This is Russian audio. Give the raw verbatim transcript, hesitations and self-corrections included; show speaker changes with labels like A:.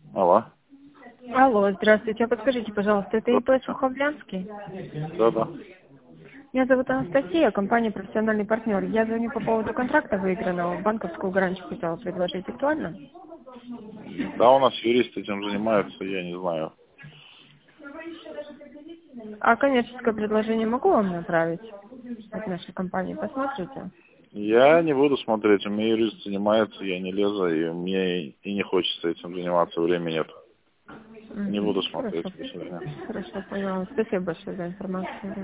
A: Алло.
B: Алло, здравствуйте. А подскажите, пожалуйста, это ИП Суховлянский?
A: Да, да.
B: Меня зовут Анастасия, компания «Профессиональный партнер». Я звоню по поводу контракта выигранного. Банковскую гарантию хотела предложить. Актуально?
A: Да, у нас юристы этим занимаются, я не знаю.
B: А коммерческое предложение могу вам направить от нашей компании? Посмотрите.
A: Я не буду смотреть, у меня юрист занимается, я не лезу, и мне и не хочется этим заниматься, времени нет. Не
B: Мгм.
A: буду смотреть,
B: Хорошо.
A: до свидания.
B: Хорошо, поняла. Спасибо большое за информацию.